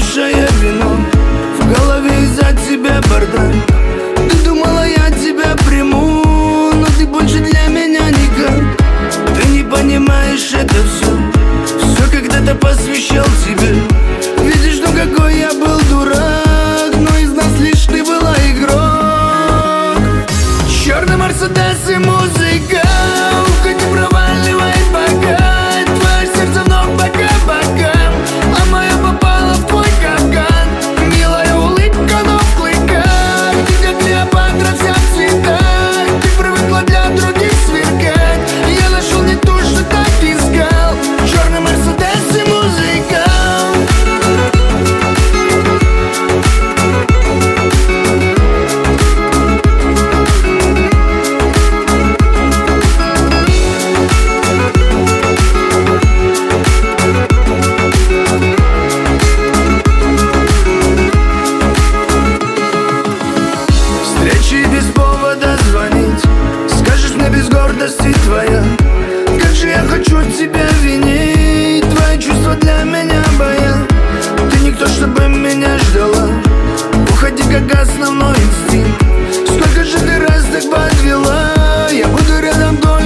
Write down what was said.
остывшее вино. В голове из-за тебя бардак. Ты думала, я тебя приму, но ты больше для меня никак. Ты не понимаешь, это все когда-то посвящал тебе. Видишь, ну какой я был дурак, но из нас лишь ты была игрок. Черный Мерседес и музыка, уходи, проваливай пока. Твое сердце вновь по кабакам, а мое попало в твой капкан. Милая улыбка, но в клыках. Ты как Клеопатра, вся в цветах. Ты привыкла для других сверкать. Я нашел не то, что так искал. Черный Мерседес и музыка. Встречи без повода звонить, скажешь мне без гордости твоя. Как же я хочу тебя винить, твои чувства для меня баян. Ты никто, чтобы меня ждала, уходи как основной инстинкт. Сколько же ты раз так подвела, я буду рядом до